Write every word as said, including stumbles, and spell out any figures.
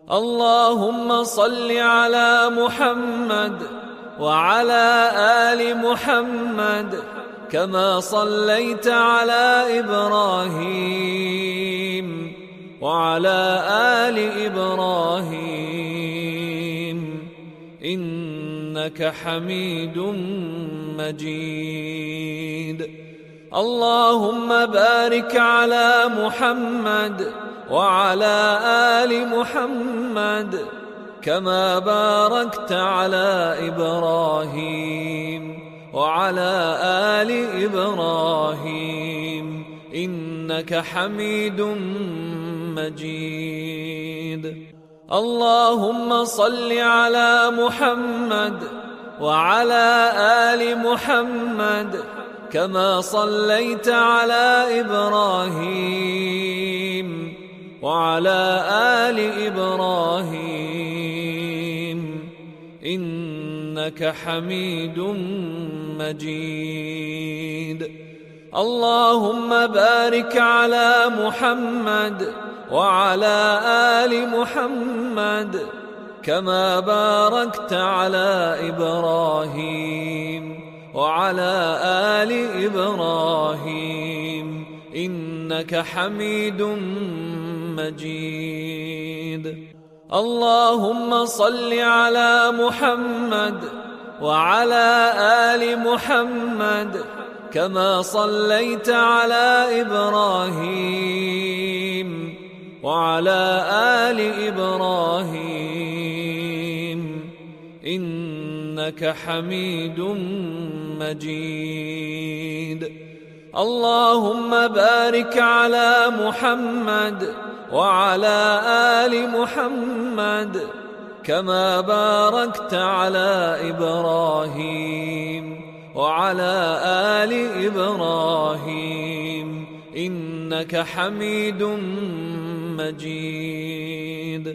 اللهم صل على محمد وعلى آل محمد كما صليت على إبراهيم وعلى آل إبراهيم إنك حميد مجيد. اللهم بارك على محمد وعلى آل محمد كما باركت على إبراهيم وعلى آل إبراهيم إنك حميد مجيد. اللهم صل على محمد وعلى آل محمد كما صليت على إبراهيم وعلى آل إبراهيم إنك حميد مجيد. اللهم بارك على محمد وعلى آل محمد كما باركت على إبراهيم وعلى آل إبراهيم إنك حميد مجيد. اللهم صل على محمد وعلى آل محمد كما صليت على إبراهيم وعلى آل إبراهيم إنك حميد مجيد. اللهم بارك على محمد وعلى آل محمد كما باركت على إبراهيم وعلى آل إبراهيم إنك حميد مجيد.